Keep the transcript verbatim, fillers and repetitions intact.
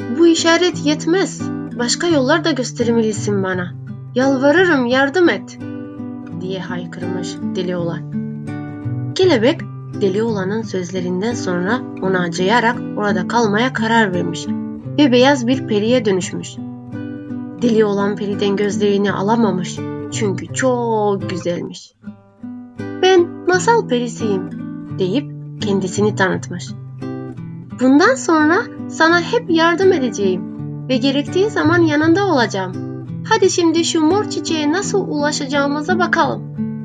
Bu işaret yetmez. Başka yollar da göstermelisin bana. Yalvarırım yardım et, diye haykırmış deli olan. Kelebek deli olanın sözlerinden sonra ona acıyarak orada kalmaya karar vermiş ve beyaz bir periye dönüşmüş. Deli olan periden gözlerini alamamış çünkü çok güzelmiş. Ben masal perisiyim deyip kendisini tanıtmış. Bundan sonra sana hep yardım edeceğim ve gerektiği zaman yanında olacağım. Hadi şimdi şu mor çiçeğe nasıl ulaşacağımıza bakalım.